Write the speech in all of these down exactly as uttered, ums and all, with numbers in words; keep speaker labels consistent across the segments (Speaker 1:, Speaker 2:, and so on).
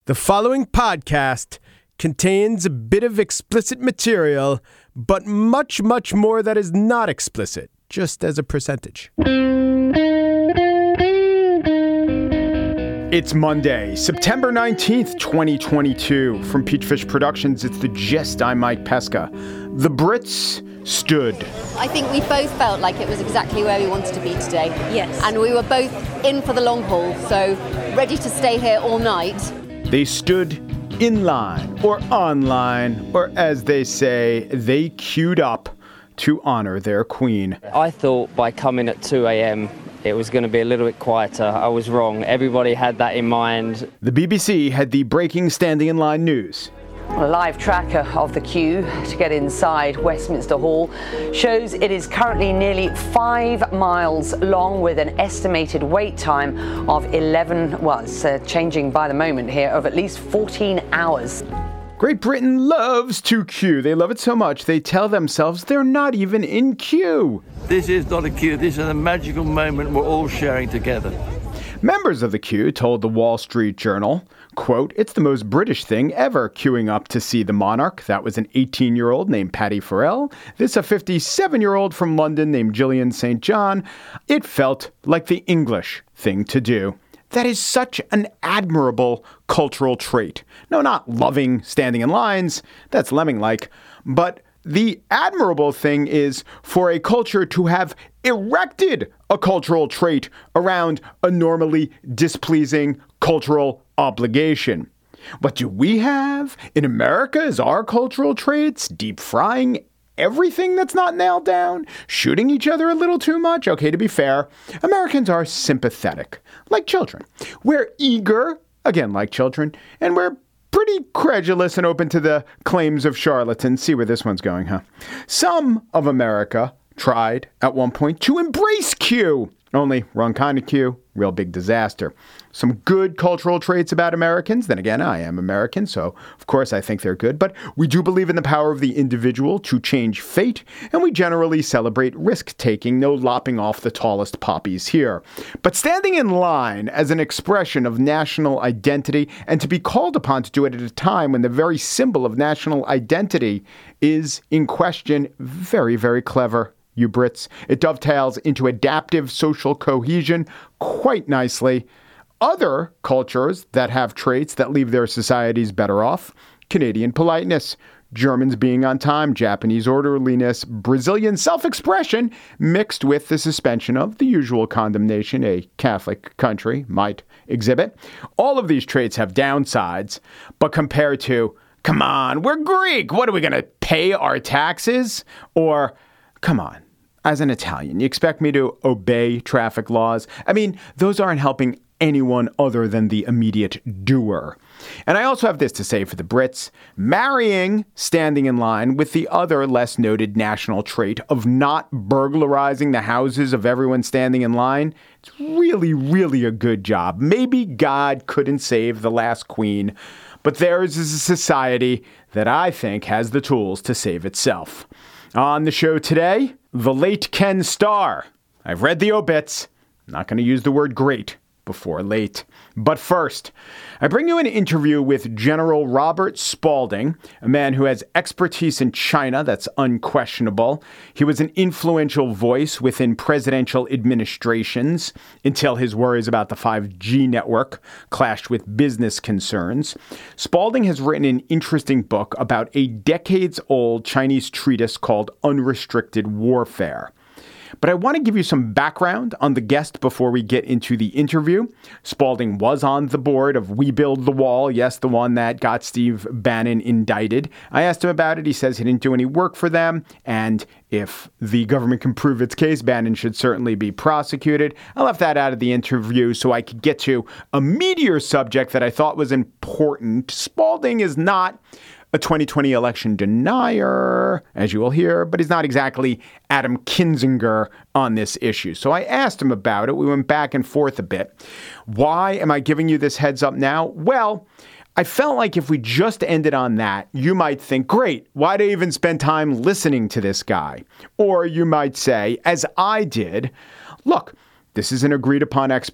Speaker 1: The following podcast contains a bit of explicit material, but much, much more that is not explicit, just as a percentage. It's Monday, September nineteenth, twenty twenty-two. From Peachfish Productions, it's The Gist. I'm Mike Pesca. The Brits stood.
Speaker 2: I think we both felt like it was exactly where we wanted to be today.
Speaker 3: Yes.
Speaker 2: And we were both in for the long haul, so ready to stay here all night.
Speaker 1: They stood in line, or online, or as they say, they queued up to honor their queen.
Speaker 4: I thought by coming at two a.m. it was going to be a little bit quieter. I was wrong. Everybody had that in mind.
Speaker 1: The B B C had the breaking standing in line news.
Speaker 3: A live tracker of the queue to get inside Westminster Hall shows it is currently nearly five miles long with an estimated wait time of eleven, well, it's uh, changing by the moment here, of at least fourteen hours.
Speaker 1: Great Britain loves to queue. They love it so much they tell themselves they're not even in queue.
Speaker 5: This is not a queue. This is a magical moment we're all sharing together.
Speaker 1: Members of the queue told the Wall Street Journal, quote, "It's the most British thing ever, queuing up to see the monarch." That was an eighteen-year-old named Paddy Farrell. This a fifty-seven-year-old from London named Gillian Saint John. It felt like the English thing to do. That is such an admirable cultural trait. No, not loving standing in lines. That's lemming-like. But the admirable thing is for a culture to have erected a cultural trait around a normally displeasing cultural obligation. What do we have in America as our cultural traits? Deep frying everything that's not nailed down? Shooting each other a little too much? Okay, to be fair, Americans are sympathetic, like children. We're eager, again, like children, and we're pretty credulous and open to the claims of charlatans. See where this one's going, huh? Some of America tried at one point to embrace Q. Only wrong kind of Q, real big disaster. Some good cultural traits about Americans. Then again, I am American, so of course I think they're good. But we do believe in the power of the individual to change fate, and we generally celebrate risk-taking, no lopping off the tallest poppies here. But standing in line as an expression of national identity, and to be called upon to do it at a time when the very symbol of national identity is in question, very, very clever. You Brits. It dovetails into adaptive social cohesion quite nicely. Other cultures that have traits that leave their societies better off: Canadian politeness, Germans being on time, Japanese orderliness, Brazilian self-expression, mixed with the suspension of the usual condemnation a Catholic country might exhibit. All of these traits have downsides, but compared to, come on, we're Greek. What are we going to pay our taxes? Or, come on, as an Italian, you expect me to obey traffic laws? I mean, those aren't helping anyone other than the immediate doer. And I also have this to say for the Brits: marrying standing in line with the other less noted national trait of not burglarizing the houses of everyone standing in line, it's really, really a good job. Maybe God couldn't save the last queen, but theirs is a society that I think has the tools to save itself. On the show today, the late Ken Starr. I've read the obits. I'm not going to use the word great before late. But first, I bring you an interview with General Robert Spalding, a man who has expertise in China that's unquestionable. He was an influential voice within presidential administrations until his worries about the five G network clashed with business concerns. Spalding has written an interesting book about a decades-old Chinese treatise called Unrestricted Warfare. But I want to give you some background on the guest before we get into the interview. Spalding was on the board of We Build the Wall. Yes, the one that got Steve Bannon indicted. I asked him about it. He says he didn't do any work for them. And if the government can prove its case, Bannon should certainly be prosecuted. I left that out of the interview so I could get to a meatier subject that I thought was important. Spalding is not a twenty twenty election denier, as you will hear, but he's not exactly Adam Kinzinger on this issue. So I asked him about it. We went back and forth a bit. Why am I giving you this heads up now? Well, I felt like if we just ended on that, you might think, great, why do you even spend time listening to this guy? Or you might say, as I did, look, this is an agreed upon expert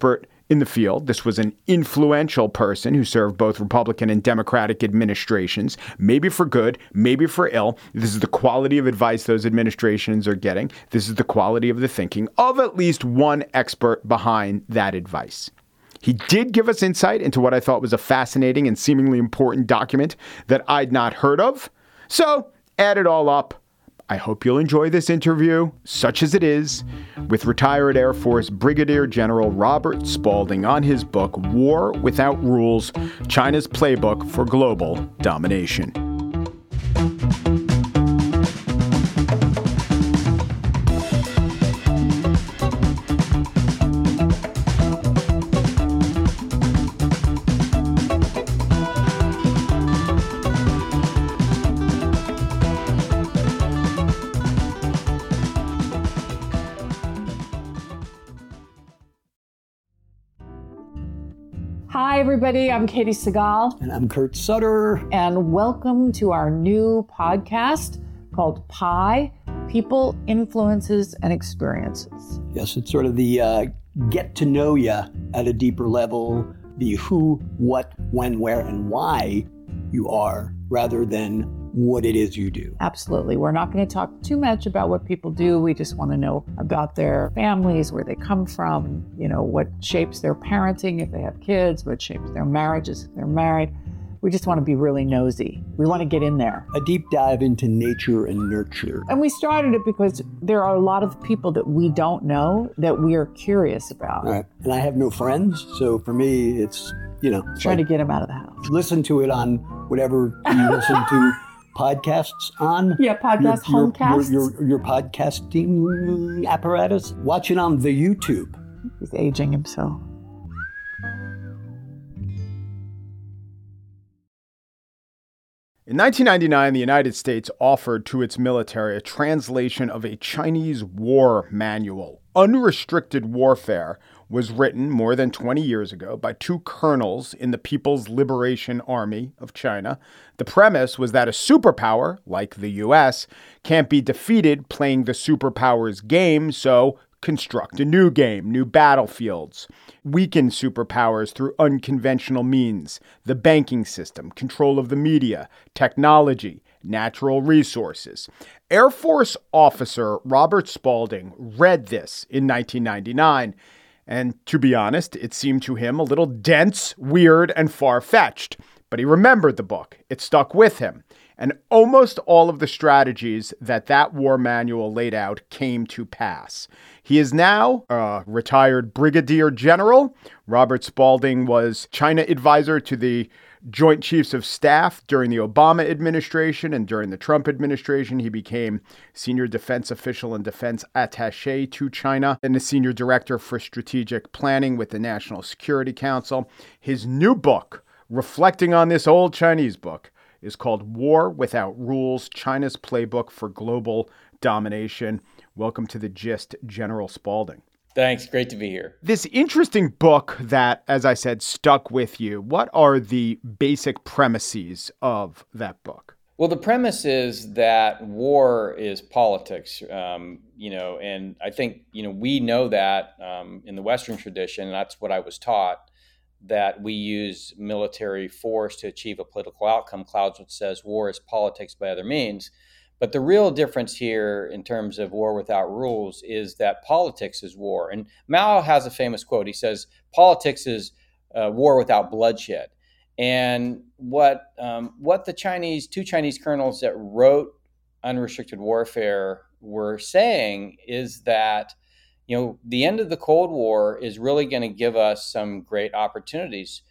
Speaker 1: in the field. This was an influential person who served both Republican and Democratic administrations, maybe for good, maybe for ill. This is the quality of advice those administrations are getting. This is the quality of the thinking of at least one expert behind that advice. He did give us insight into what I thought was a fascinating and seemingly important document that I'd not heard of. So, add it all up. I hope you'll enjoy this interview, such as it is, with retired Air Force Brigadier General Robert Spalding on his book, War Without Rules, China's Playbook for Global Domination.
Speaker 6: Hi, everybody. I'm Katie Segal.
Speaker 7: And I'm Kurt Sutter.
Speaker 6: And welcome to our new podcast called Pi, People, Influences, and Experiences.
Speaker 7: Yes, it's sort of the uh, get to know you at a deeper level, the who, what, when, where, and why you are, rather than what it is you do.
Speaker 6: Absolutely. We're not going to talk too much about what people do. We just want to know about their families, where they come from, you know, what shapes their parenting if they have kids, what shapes their marriages if they're married. We just want to be really nosy. We want to get in there.
Speaker 7: A deep dive into nature and nurture.
Speaker 6: And we started it because there are a lot of people that we don't know that we are curious about.
Speaker 7: All right. And I have no friends, so for me, it's, you know.
Speaker 6: Trying like, to get them out of the house.
Speaker 7: Listen to it on whatever you listen to. Podcasts on?
Speaker 6: Yeah, podcast,
Speaker 7: your, your,
Speaker 6: homecasts.
Speaker 7: Your, your, your podcasting apparatus. Watch it on the YouTube.
Speaker 6: He's aging himself.
Speaker 1: In nineteen ninety-nine, the United States offered to its military a translation of a Chinese war manual. Unrestricted Warfare was written more than twenty years ago by two colonels in the People's Liberation Army of China. The premise was that a superpower, like the U S, can't be defeated playing the superpower's game, so construct a new game, new battlefields, weaken superpowers through unconventional means, the banking system, control of the media, technology, natural resources. Air Force officer Robert Spalding read this in nineteen ninety-nine. And to be honest, it seemed to him a little dense, weird, and far-fetched. But he remembered the book. It stuck with him. And almost all of the strategies that that war manual laid out came to pass. He is now a retired brigadier general. Robert Spalding was China advisor to the Joint Chiefs of Staff during the Obama administration, and during the Trump administration, he became senior defense official and defense attaché to China and a senior director for strategic planning with the National Security Council. His new book, reflecting on this old Chinese book, is called War Without Rules, China's Playbook for Global Domination. Welcome to The Gist, General Spalding.
Speaker 8: Thanks. Great to be here.
Speaker 1: This interesting book that, as I said, stuck with you, what are the basic premises of that book?
Speaker 8: Well, the premise is that war is politics, um, you know, and I think, you know, we know that um, in the Western tradition, and that's what I was taught, that we use military force to achieve a political outcome. Clausewitz says war is politics by other means. But the real difference here in terms of war without rules is that politics is war. And Mao has a famous quote. He says, politics is uh, war without bloodshed. And what um, what the Chinese, two Chinese colonels that wrote Unrestricted Warfare were saying is that, you know, the end of the Cold War is really going to give us some great opportunities.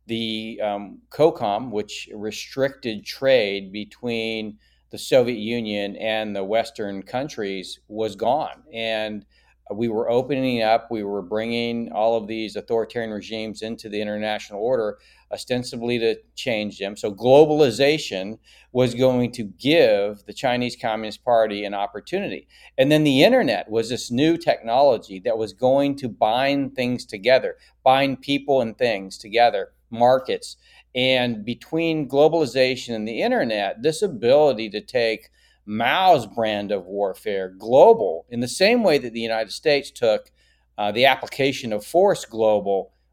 Speaker 8: The um, COCOM, which restricted trade between the Soviet Union and the Western countries, was gone. And we were opening up, we were bringing all of these authoritarian regimes into the international order, ostensibly to change them. So globalization was going to give the Chinese Communist Party an opportunity. And then the internet was this new technology that was going to bind things together, bind people and things together, markets. And between globalization and the internet, this ability to take Mao's brand of warfare global in the same way that the United States took uh, the application of force global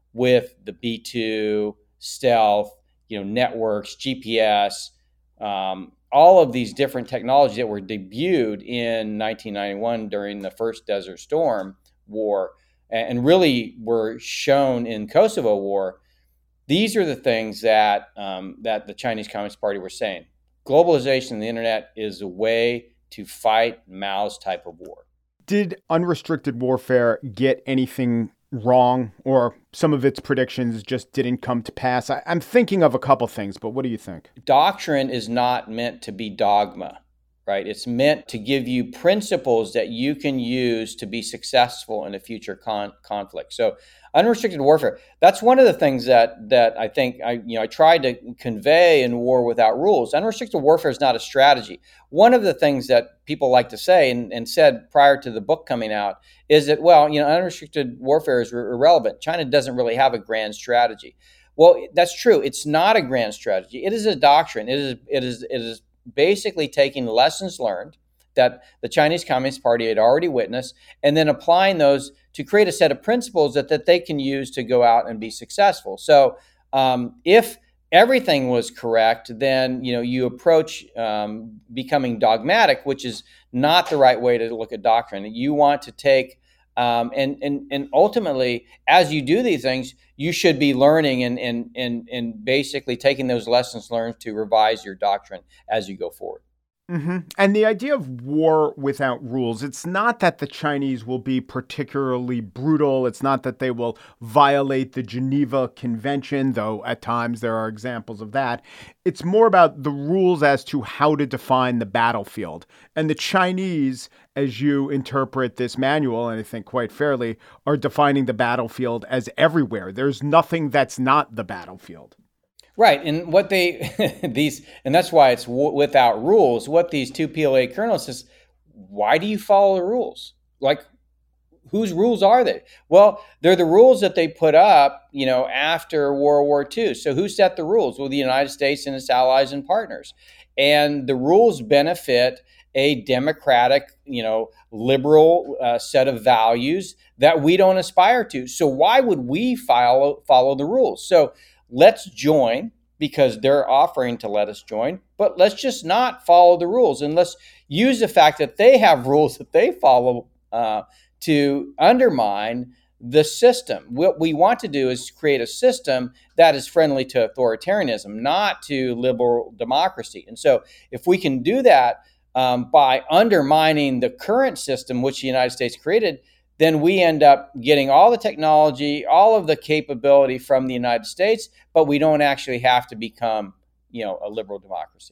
Speaker 8: with the B two, stealth, you know, networks, G P S, um, all of these different technologies that were debuted in nineteen ninety-one during the first Desert Storm War and really were shown in Kosovo War. These are the things that um, that the Chinese Communist Party were saying. Globalization and the internet is a way to fight Mao's type of war.
Speaker 1: Did unrestricted warfare get anything wrong, or some of its predictions just didn't come to pass? I, I'm thinking of a couple things, but what do you think?
Speaker 8: Doctrine is not meant to be dogma, right? It's meant to give you principles that you can use to be successful in a future con- conflict. So unrestricted warfare, that's one of the things that that I think I you know I tried to convey in War Without Rules. Unrestricted warfare is not a strategy. One of the things that people like to say and, and said prior to the book coming out is that, well, you know, unrestricted warfare is r- irrelevant. China doesn't really have a grand strategy. Well, that's true. It's not a grand strategy. It is a doctrine. It is it is it is basically taking lessons learned that the Chinese Communist Party had already witnessed and then applying those to create a set of principles that, that they can use to go out and be successful. So um, if everything was correct, then you know you approach um, becoming dogmatic, which is not the right way to look at doctrine. You want to take um, and and and ultimately, as you do these things, you should be learning and and and and basically taking those lessons learned to revise your doctrine as you go forward.
Speaker 1: Mm-hmm. And the idea of war without rules, it's not that the Chinese will be particularly brutal. It's not that they will violate the Geneva Convention, though at times there are examples of that. It's more about the rules as to how to define the battlefield. And the Chinese, as you interpret this manual, and I think quite fairly, are defining the battlefield as everywhere. There's nothing that's not the battlefield.
Speaker 8: Right, and what they these and that's why it's w- without rules. What these two P L A colonels says, why do you follow the rules? Like, whose rules are they? Well, they're the rules that they put up, you know, after World War Two. So who set the rules? Well, the United States and its allies and partners. And the rules benefit a democratic, you know, liberal uh, set of values that we don't aspire to. So why would we follow follow the rules? So let's join because they're offering to let us join, but let's just not follow the rules. And let's use the fact that they have rules that they follow uh, to undermine the system. What we want to do is create a system that is friendly to authoritarianism, not to liberal democracy. And so if we can do that um, by undermining the current system, which the United States created, then we end up getting all the technology, all of the capability from the United States, but we don't actually have to become, you know, a liberal democracy.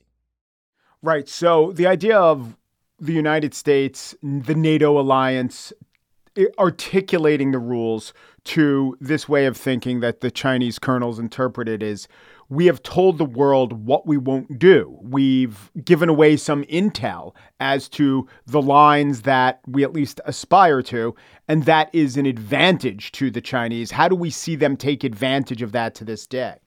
Speaker 1: Right. So the idea of the United States, the NATO alliance, articulating the rules to this way of thinking that the Chinese colonels interpreted is, we have told the world what we won't do. We've given away some intel as to the lines that we at least aspire to, and that is an advantage to the Chinese. How do we see them take advantage of that to this day?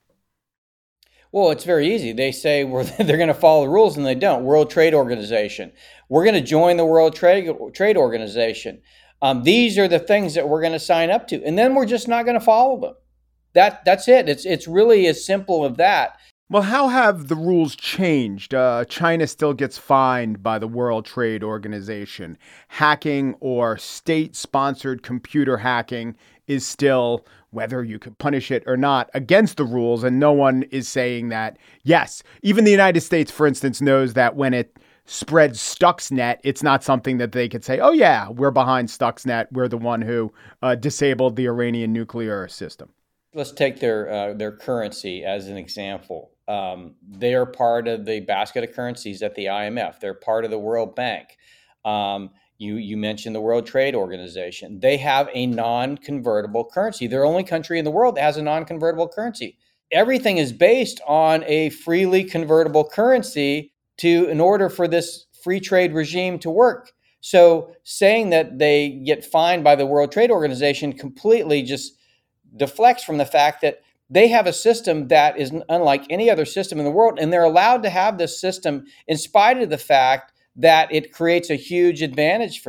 Speaker 8: Well, it's very easy. They say we're, they're going to follow the rules, and they don't. World Trade Organization. We're going to join the World Trade, Trade Organization. Um, these are the things that we're going to sign up to, and then we're just not going to follow them. That that's it. It's it's really as simple as that.
Speaker 1: Well, how have the rules changed? Uh, China still gets fined by the World Trade Organization. Hacking or state-sponsored computer hacking is still, whether you could punish it or not, against the rules. And no one is saying that, yes, even the United States, for instance, knows that when it spreads Stuxnet, it's not something that they could say, oh, yeah, we're behind Stuxnet. We're the one who uh, disabled the Iranian nuclear system.
Speaker 8: Let's take their uh, their currency as an example. Um, they are part of the basket of currencies at the I M F. They're part of the World Bank. Um, you you mentioned the World Trade Organization. They have a non-convertible currency. They're the only country in the world that has a non-convertible currency. Everything is based on a freely convertible currency to in order for this free trade regime to work. So saying that they get fined by the World Trade Organization completely just deflects from the fact that they have a system that is unlike any other system in the world, and they're allowed to have this system in spite of the fact that it creates a huge advantage for them.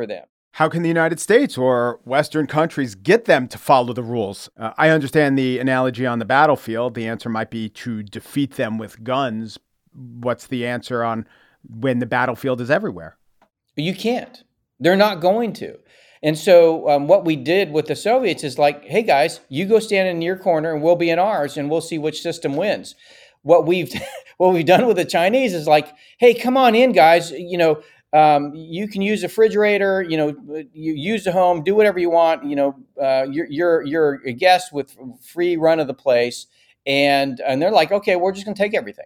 Speaker 1: How can the United States or Western countries get them to follow the rules? Uh, I understand the analogy on the battlefield. The answer might be to defeat them with guns. What's the answer on when the battlefield is everywhere?
Speaker 8: You can't. They're not going to. And so um, what we did with the Soviets is like, hey, guys, you go stand in your corner and we'll be in ours and we'll see which system wins. What we've what we've done with the Chinese is like, hey, come on in, guys. You know, um, you can use a refrigerator. You know, you use the home, do whatever you want. You know, uh, you're you're you're a guest with free run of the place, and and they're like, okay, we're just going to take everything.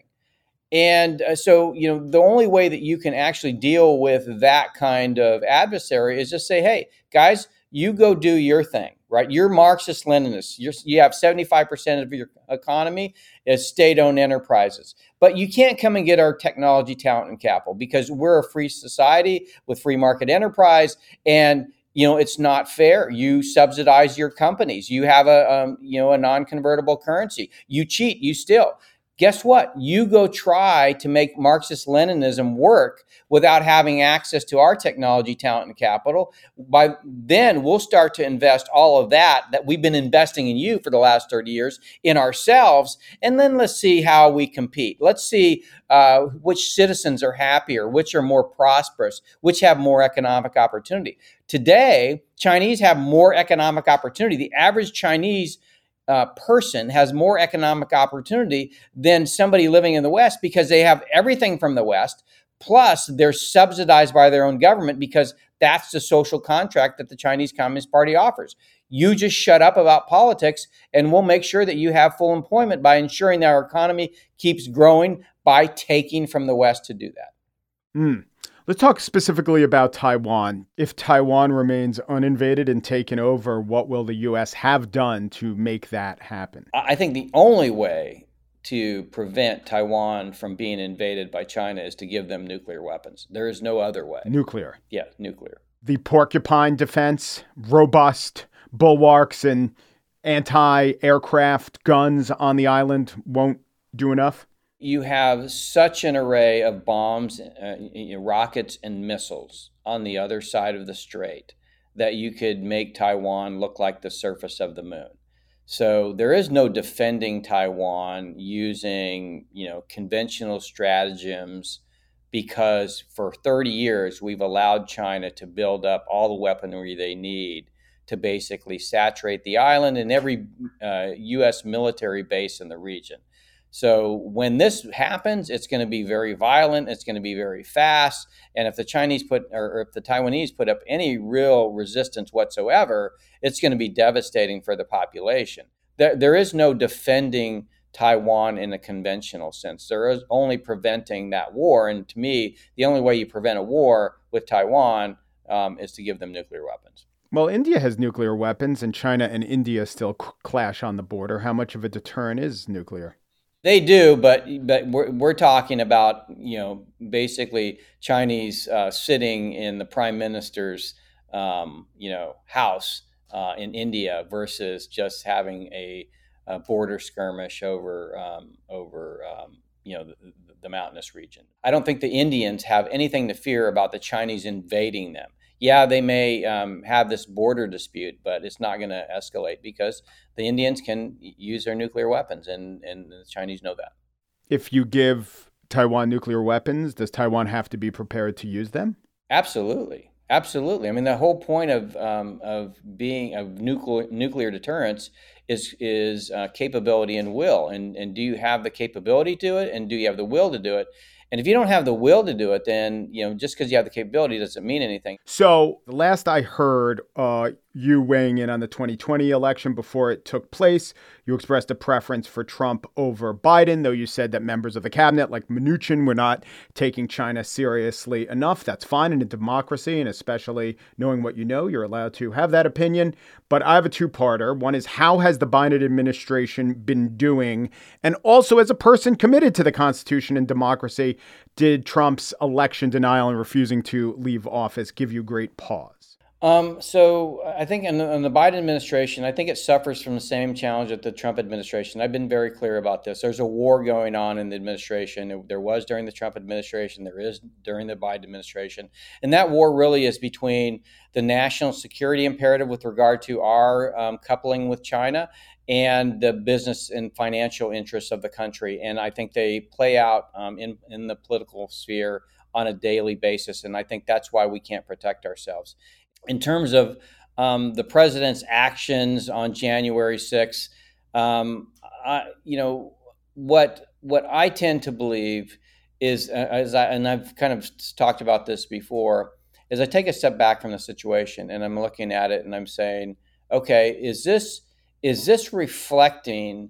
Speaker 8: And uh, so, you know, the only way that you can actually deal with that kind of adversary is just say, hey, guys, you go do your thing, right? You're Marxist-Leninists. You're, you have seventy-five percent of your economy is state-owned enterprises. But you can't come and get our technology, talent, and capital because we're a free society with free market enterprise. And, you know, it's not fair. You subsidize your companies. You have a, um, you know, a non-convertible currency. You cheat. You steal. Guess what? You go try to make Marxist-Leninism work without having access to our technology, talent, and capital. By then, we'll start to invest all of that that we've been investing in you for the last thirty years in ourselves. And then let's see how we compete. Let's see uh, which citizens are happier, which are more prosperous, which have more economic opportunity. Today, Chinese have more economic opportunity. The average Chinese Uh, person has more economic opportunity than somebody living in the West because they have everything from the West. Plus, they're subsidized by their own government because that's the social contract that the Chinese Communist Party offers. You just shut up about politics and we'll make sure that you have full employment by ensuring that our economy keeps growing by taking from the West to do that.
Speaker 1: Mm. Let's talk specifically about Taiwan. If Taiwan remains uninvaded and taken over, what will the U S have done to make that happen?
Speaker 8: I think the only way to prevent Taiwan from being invaded by China is to give them nuclear weapons. There is no other way.
Speaker 1: Nuclear.
Speaker 8: Yeah, nuclear.
Speaker 1: The porcupine defense, robust bulwarks and anti-aircraft guns on the island won't do enough?
Speaker 8: You have such an array of bombs, uh, you know, rockets, and missiles on the other side of the strait that you could make Taiwan look like the surface of the moon. So there is no defending Taiwan using, you know, conventional stratagems because for thirty years we've allowed China to build up all the weaponry they need to basically saturate the island and every uh, U S military base in the region. So when this happens, it's going to be very violent. It's going to be very fast. And if the Chinese put, or if the Taiwanese put up any real resistance whatsoever, it's going to be devastating for the population. There, there is no defending Taiwan in a conventional sense. There is only preventing that war. And to me, the only way you prevent a war with Taiwan um, is to give them nuclear weapons.
Speaker 1: Well, India has nuclear weapons, and China and India still c- clash on the border. How much of a deterrent is nuclear?
Speaker 8: They do, but but we're we're talking about, you know, basically Chinese uh, sitting in the prime minister's um, you know house uh, in India versus just having a, a border skirmish over um, over um, you know the, the mountainous region. I don't think the Indians have anything to fear about the Chinese invading them. Yeah, they may um, have this border dispute, but it's not going to escalate because the Indians can use their nuclear weapons, and, and the Chinese know that.
Speaker 1: If you give Taiwan nuclear weapons, does Taiwan have to be prepared to use them?
Speaker 8: Absolutely. Absolutely. I mean, the whole point of um, of being of nuclear nuclear deterrence is is uh, capability and will. And and do you have the capability to it, and do you have the will to do it? And if you don't have the will to do it, then, you know, just because you have the capability doesn't mean anything.
Speaker 1: So the last I heard, uh, you weighing in on the twenty twenty election before it took place, you expressed a preference for Trump over Biden, though you said that members of the cabinet like Mnuchin were not taking China seriously enough. That's fine in a democracy, and especially knowing what you know, you're allowed to have that opinion. But I have a two-parter. One is, how has the Biden administration been doing? And also, as a person committed to the Constitution and democracy, did Trump's election denial and refusing to leave office give you great pause?
Speaker 8: Um, so I think in the, in the Biden administration, I think it suffers from the same challenge that the Trump administration. I've been very clear about this. There's a war going on in the administration. There was during the Trump administration. There is during the Biden administration. And that war really is between the national security imperative with regard to our um, coupling with China and the business and financial interests of the country. And I think they play out um, in, in the political sphere on a daily basis. And I think that's why we can't protect ourselves. In terms of um, the president's actions on January sixth, um, I, you know, what what I tend to believe is, uh, as I, and I've kind of talked about this before, is I take a step back from the situation and I'm looking at it and I'm saying, okay, is this is this reflecting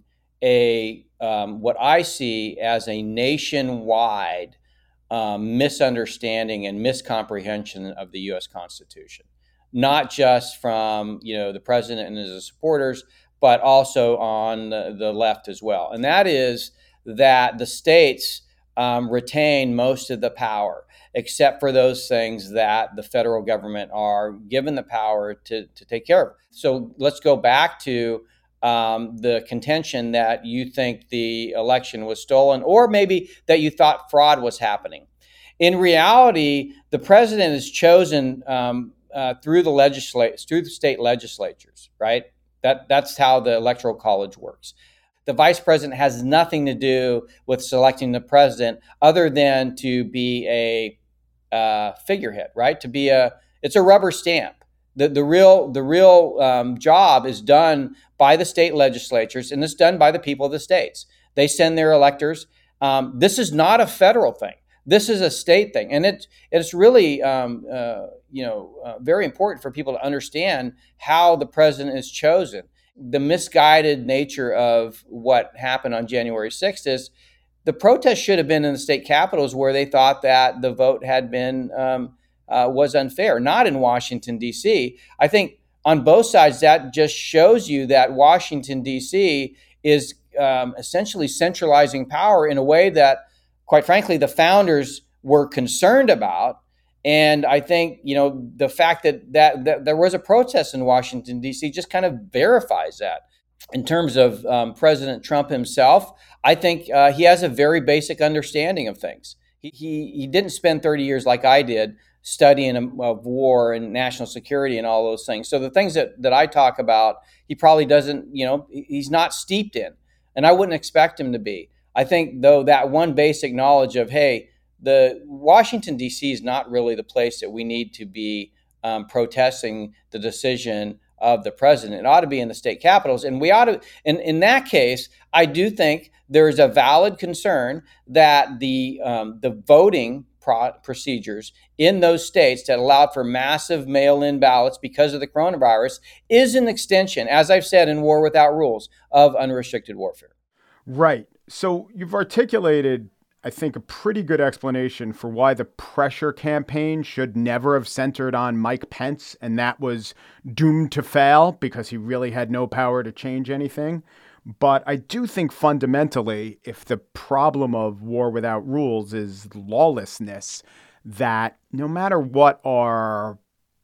Speaker 8: a um, what I see as a nationwide um, misunderstanding and miscomprehension of the U S Constitution? Not just from, you know, the president and his supporters, but also on the, the left as well. And that is that the states um, retain most of the power, except for those things that the federal government are given the power to, to take care of. So let's go back to um, the contention that you think the election was stolen, or maybe that you thought fraud was happening. In reality, the president has chosen um, Uh, through the legislate through the state legislatures, right? That that's how the Electoral College works. The vice president has nothing to do with selecting the president, other than to be a uh, figurehead, right? To be a it's a rubber stamp. The the real the real um, job is done by the state legislatures, and it's done by the people of the states. They send their electors. Um, this is not a federal thing. This is a state thing, and it, it's really, um, uh, you know, uh, very important for people to understand how the president is chosen. The misguided nature of what happened on January sixth is the protest should have been in the state capitals where they thought that the vote had been um, uh, was unfair, not in Washington, D C. I think on both sides, that just shows you that Washington, D C is um, essentially centralizing power in a way that, quite frankly, the founders were concerned about. And I think, you know, the fact that, that, that there was a protest in Washington, D C just kind of verifies that. In terms of um, President Trump himself, I think uh, he has a very basic understanding of things. He, he, he didn't spend thirty years like I did studying of war and national security and all those things. So the things that, that I talk about, he probably doesn't, you know, he's not steeped in. And I wouldn't expect him to be. I think, though, that one basic knowledge of, hey, the Washington, D C is not really the place that we need to be um, protesting the decision of the president. It ought to be in the state capitals. And we ought to, and in that case, I do think there is a valid concern that the um, the voting pro- procedures in those states that allowed for massive mail-in ballots because of the coronavirus is an extension, as I've said in War Without Rules, of unrestricted warfare.
Speaker 1: Right. So you've articulated, I think, a pretty good explanation for why the pressure campaign should never have centered on Mike Pence, and that was doomed to fail because he really had no power to change anything. But I do think fundamentally, if the problem of War Without Rules is lawlessness, that no matter what our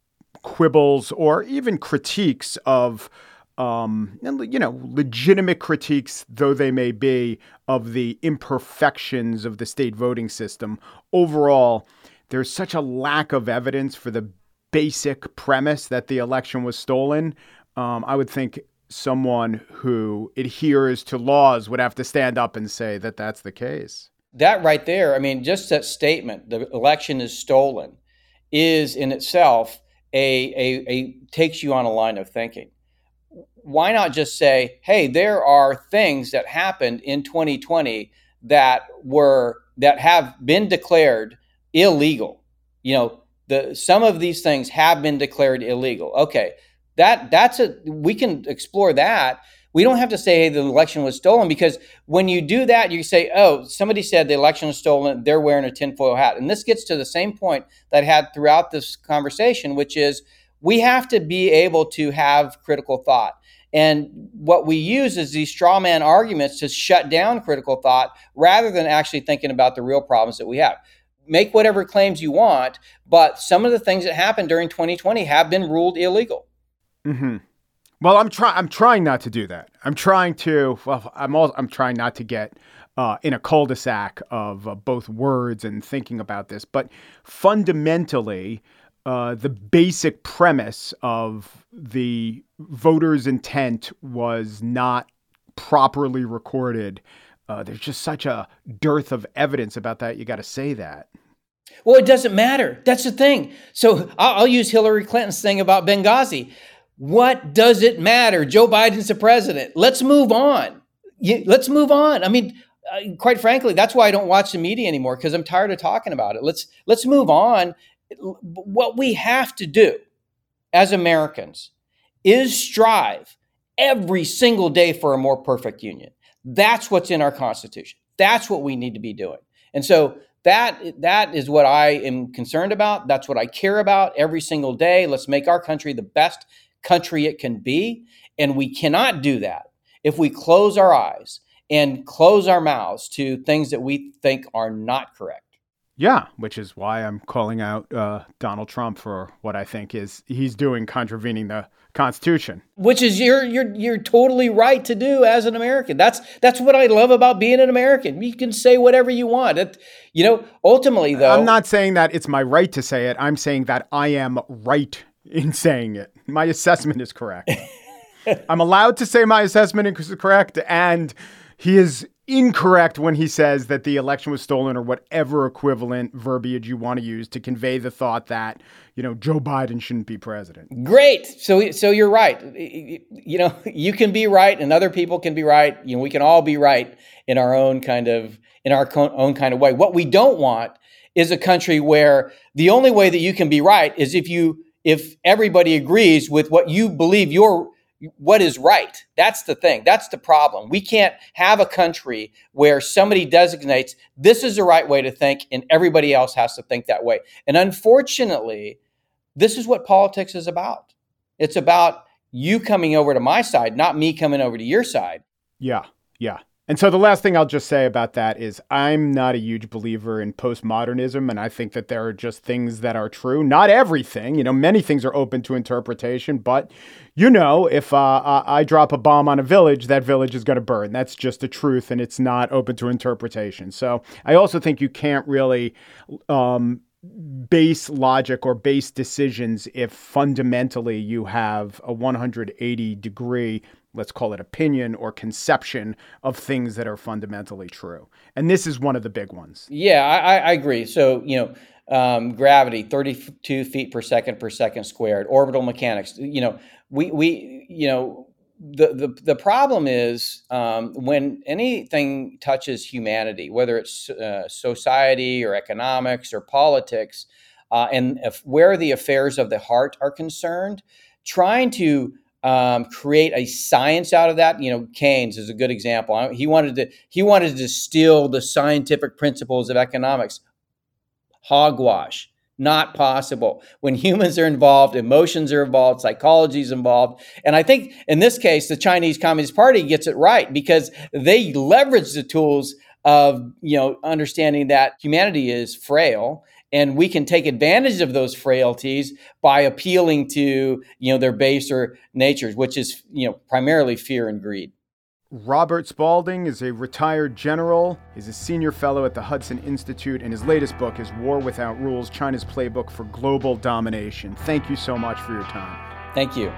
Speaker 1: quibbles or even critiques of Um, and, you know, legitimate critiques, though they may be, of the imperfections of the state voting system, overall, there's such a lack of evidence for the basic premise that the election was stolen. Um, I would think someone who adheres to laws would have to stand up and say that that's the case.
Speaker 8: That right there, I mean, just that statement, the election is stolen, is in itself a, a, a takes you on a line of thinking. Why not just say, hey, there are things that happened in twenty twenty that were that have been declared illegal. You know, the some of these things have been declared illegal. Okay, that that's a we can explore that. We don't have to say, hey, the election was stolen, because when you do that, you say, oh, somebody said the election was stolen, they're wearing a tinfoil hat. And this gets to the same point that I had throughout this conversation, which is we have to be able to have critical thought. And what we use is these straw man arguments to shut down critical thought rather than actually thinking about the real problems that we have. make whatever claims you want, but some of the things that happened during twenty twenty have been ruled illegal.
Speaker 1: Mm-hmm. Well, I'm trying. I'm trying not to do that. I'm trying to. Well, I'm all. I'm trying not to get uh, in a cul-de-sac of uh, both words and thinking about this. But fundamentally, uh, the basic premise of the voters' intent was not properly recorded. Uh, there's just such a dearth of evidence about that. You got to say that.
Speaker 8: Well, it doesn't matter. That's the thing. So I'll, I'll use Hillary Clinton's thing about Benghazi. What does it matter? Joe Biden's the president. Let's move on. You, let's move on. I mean, uh, quite frankly, that's why I don't watch the media anymore, because I'm tired of talking about it. Let's let's move on. What we have to do as Americans is strive every single day for a more perfect union. That's what's in our Constitution. That's what we need to be doing. And so that that is what I am concerned about. That's what I care about every single day. Let's make our country the best country it can be. And we cannot do that if we close our eyes and close our mouths to things that we think are not correct.
Speaker 1: Yeah, which is why I'm calling out uh, Donald Trump for what I think is he's doing, contravening the Constitution.
Speaker 8: Which is you're you're you're totally right to do as an American. That's that's what I love about being an American. You can say whatever you want. It, you know, ultimately though,
Speaker 1: I'm not saying that it's my right to say it. I'm saying that I am right in saying it. My assessment is correct. I'm allowed to say my assessment is correct, and he is incorrect when he says that the election was stolen or whatever equivalent verbiage you want to use to convey the thought that, you know, Joe Biden shouldn't be president.
Speaker 8: Great. So, so you're right. You know, you can be right and other people can be right. You know, we can all be right in our own kind of, in our own kind of way. What we don't want is a country where the only way that you can be right is if you, if everybody agrees with what you believe you're what is right. That's the thing. That's the problem. We can't have a country where somebody designates this is the right way to think and everybody else has to think that way. And unfortunately, this is what politics is about. It's about you coming over to my side, not me coming over to your side.
Speaker 1: Yeah, yeah. And so the last thing I'll just say about that is I'm not a huge believer in postmodernism, and I think that there are just things that are true. Not everything, you know, many things are open to interpretation, but, you know, if uh, I drop a bomb on a village, that village is going to burn. That's just the truth, and it's not open to interpretation. So I also think you can't really um, base logic or base decisions if fundamentally you have a one hundred eighty degree, let's call it opinion or conception of things that are fundamentally true. And this is one of the big ones.
Speaker 8: Yeah, I, I agree. So, you know, um, gravity, thirty-two feet per second per second squared, orbital mechanics, you know, we, we you know, the, the, the problem is um, when anything touches humanity, whether it's uh, society or economics or politics, uh, and if, where the affairs of the heart are concerned, trying to Um, create a science out of that. You know, Keynes is a good example. He wanted to he wanted to distill the scientific principles of economics. Hogwash, not possible. When humans are involved, emotions are involved, psychology is involved. And I think in this case, the Chinese Communist Party gets it right because they leverage the tools of, you know, understanding that humanity is frail. And we can take advantage of those frailties by appealing to, you know, their baser natures, which is, you know, primarily fear and greed.
Speaker 1: Robert Spalding is a retired general. He's a senior fellow at the Hudson Institute, and his latest book is War Without Rules, China's Playbook for Global Domination. Thank you so much for your time.
Speaker 8: Thank you.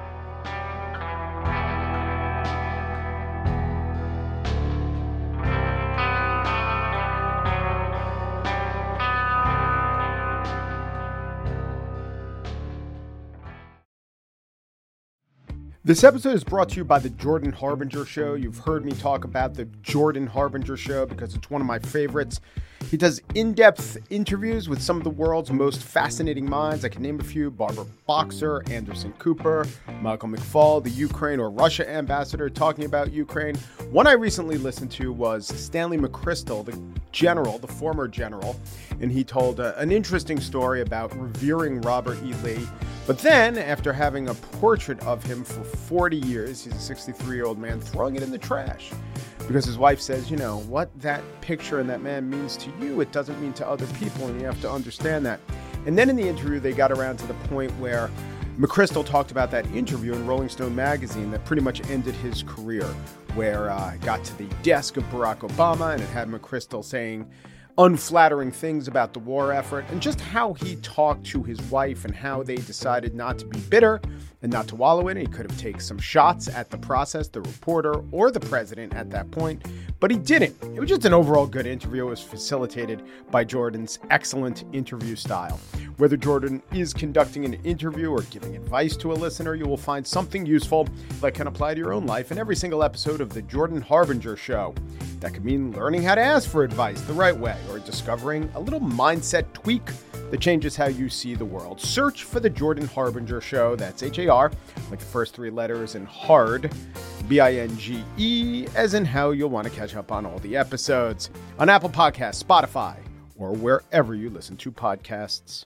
Speaker 1: This episode is brought to you by the Jordan Harbinger Show. You've heard me talk about the Jordan Harbinger Show because it's one of my favorites. He does in-depth interviews with some of the world's most fascinating minds. I can name a few: Barbara Boxer, Anderson Cooper, Michael McFaul, the Ukraine or Russia ambassador talking about Ukraine. One I recently listened to was Stanley McChrystal, the general, the former general, and he told uh, an interesting story about revering Robert E. Lee. But then, after having a portrait of him for forty years, he's a sixty-three-year-old man, throwing it in the trash. because his wife says, you know, what that picture and that man means to you, it doesn't mean to other people, and you have to understand that. And then in the interview, they got around to the point where McChrystal talked about that interview in Rolling Stone magazine that pretty much ended his career, where uh, it got to the desk of Barack Obama and it had McChrystal saying unflattering things about the war effort and just how he talked to his wife and how they decided not to be bitter and not to wallow in it. He could have taken some shots at the process, the reporter, or the president at that point, but he didn't. It was just an overall good interview. It was facilitated by Jordan's excellent interview style. Whether Jordan is conducting an interview or giving advice to a listener, you will find something useful that can apply to your own life in every single episode of The Jordan Harbinger Show. That could mean learning how to ask for advice the right way, or discovering a little mindset tweak that changes how you see the world. Search for The Jordan Harbinger Show. That's H A R, like the first three letters, and hard, B I N G E, as in how you'll want to catch up on all the episodes on Apple Podcasts, Spotify, or wherever you listen to podcasts.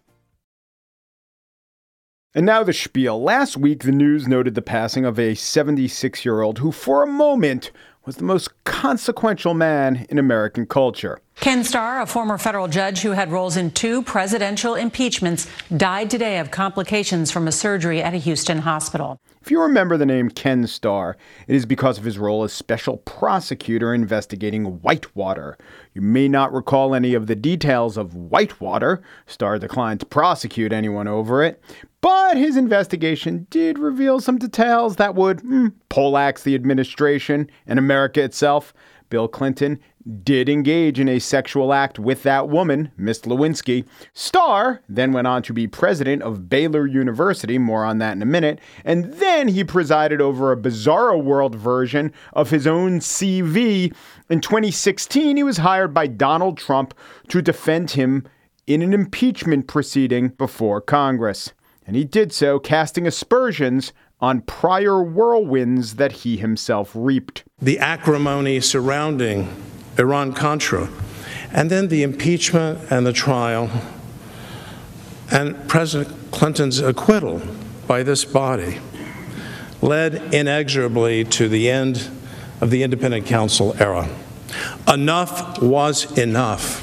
Speaker 1: And now the spiel. Last week, the news noted the passing of a seventy-six-year-old who, for a moment, was the most consequential man in American culture.
Speaker 9: Ken Starr, a former federal judge who had roles in two presidential impeachments, died today of complications from a surgery at a Houston hospital.
Speaker 1: If you remember the name Ken Starr, it is because of his role as special prosecutor investigating Whitewater. You may not recall any of the details of Whitewater. Starr declined to prosecute anyone over it. But his investigation did reveal some details that would mm, poleaxe the administration and America itself. Bill Clinton did engage in a sexual act with that woman, Miss Lewinsky. Starr then went on to be president of Baylor University, more on that in a minute, and then he presided over a bizarro world version of his own C V. In twenty sixteen, he was hired by Donald Trump to defend him in an impeachment proceeding before Congress. And he did so, casting aspersions on prior whirlwinds that he himself reaped.
Speaker 10: The acrimony surrounding Iran-Contra, and then the impeachment and the trial, and President Clinton's acquittal by this body led inexorably to the end of the independent counsel era. Enough was enough.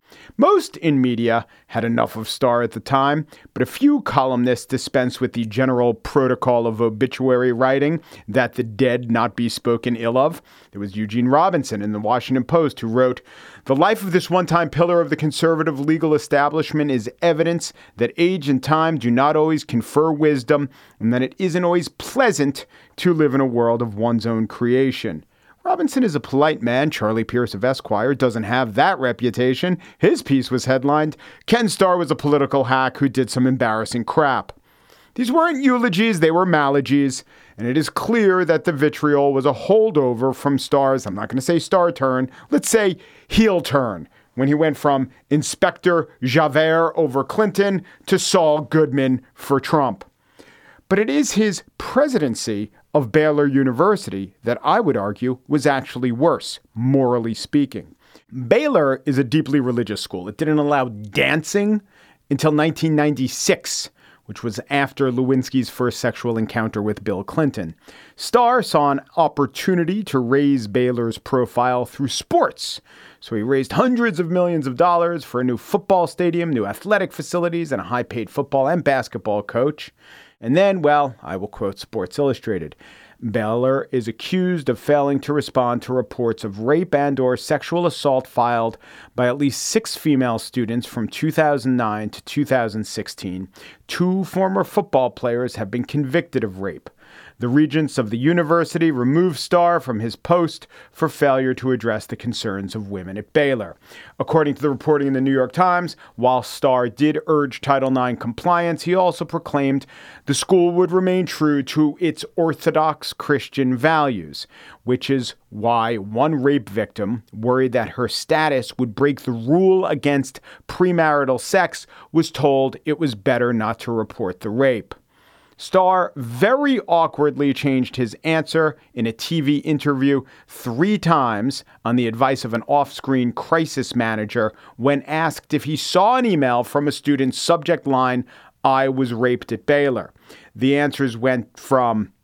Speaker 1: Most in media had enough of Starr at the time, but a few columnists dispensed with the general protocol of obituary writing that the dead not be spoken ill of. There was Eugene Robinson in the Washington Post who wrote, "The life of this one-time pillar of the conservative legal establishment is evidence that age and time do not always confer wisdom, and that it isn't always pleasant to live in a world of one's own creation." Robinson is a polite man. Charlie Pierce of Esquire doesn't have that reputation. His piece was headlined, "Ken Starr was a political hack who did some embarrassing crap." These weren't eulogies, they were malegies, and it is clear that the vitriol was a holdover from Starr's, I'm not going to say star turn, let's say heel turn, when he went from Inspector Javert over Clinton to Saul Goodman for Trump. But it is his presidency of Baylor University that I would argue was actually worse, morally speaking. Baylor is a deeply religious school. It didn't allow dancing until nineteen ninety-six, which was after Lewinsky's first sexual encounter with Bill Clinton. Starr saw an opportunity to raise Baylor's profile through sports. So he raised hundreds of millions of dollars for a new football stadium, new athletic facilities, and a high-paid football and basketball coach. And then, well, I will quote Sports Illustrated. Baylor is accused of failing to respond to reports of rape and or sexual assault filed by at least six female students from two thousand nine to two thousand sixteen. Two former football players have been convicted of rape. The regents of the university removed Starr from his post for failure to address the concerns of women at Baylor. According to the reporting in the New York Times, while Starr did urge Title nine compliance, he also proclaimed the school would remain true to its Orthodox Christian values, which is why one rape victim, worried that her status would break the rule against premarital sex, was told it was better not to report the rape. Starr very awkwardly changed his answer in a T V interview three times on the advice of an off-screen crisis manager when asked if he saw an email from a student's subject line, "I was raped at Baylor." The answers went from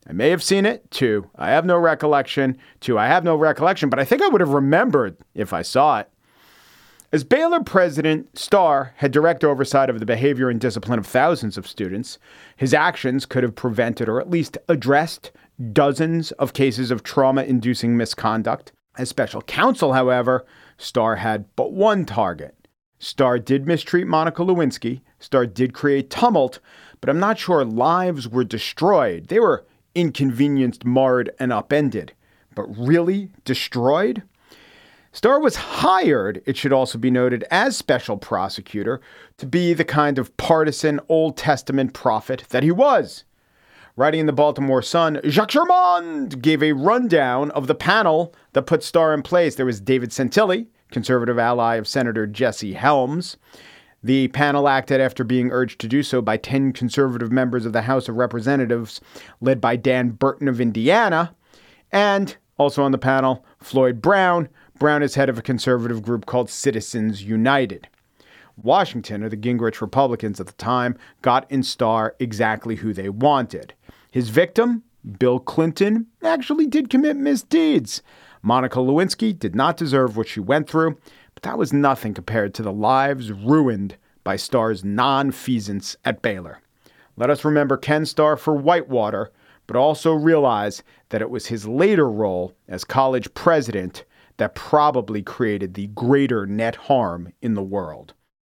Speaker 1: I may have seen it. Two, I have no recollection. Two, I have no recollection, but I think I would have remembered if I saw it. As Baylor president, Starr had direct oversight of the behavior and discipline of thousands of students. His actions could have prevented or at least addressed dozens of cases of trauma-inducing misconduct. As special counsel, however, Starr had but one target. Starr did mistreat Monica Lewinsky. Starr did create tumult, but I'm not sure lives were destroyed. They were inconvenienced, marred, and upended. But really destroyed? Starr was hired, it should also be noted, as special prosecutor to be the kind of partisan Old Testament prophet that he was. Writing in the Baltimore Sun, Jacques Germond gave a rundown of the panel that put Starr in place. There was David Santilli, conservative ally of Senator Jesse Helms. The panel acted after being urged to do so by ten conservative members of the House of Representatives, led by Dan Burton of Indiana. And also on the panel, Floyd Brown. Brown is head of a conservative group called Citizens United. Washington, or the Gingrich Republicans at the time, got in Starr exactly who they wanted. His victim, Bill Clinton, actually did commit misdeeds. Monica Lewinsky did not deserve what she went through, but that was nothing compared to the lives ruined by Starr's nonfeasance at Baylor. Let us remember Ken Starr for Whitewater, but also realize that it was his later role as college president that probably created the greater net harm in the world.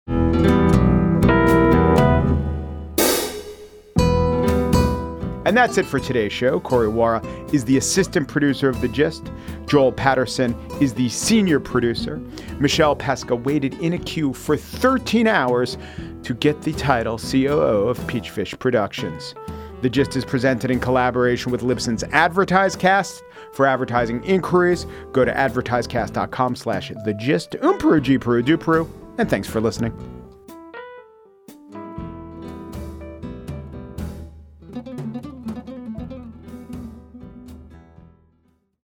Speaker 1: And that's it for today's show. Corey Wara is the assistant producer of The Gist. Joel Patterson is the senior producer. Michelle Pesca waited in a queue for thirteen hours to get the title C O O of Peachfish Productions. The Gist is presented in collaboration with Libsyn's AdvertiseCast. For advertising inquiries, go to advertisecast.com slash the gist. Um, Peru, G, Peru, do Peru. And thanks for listening.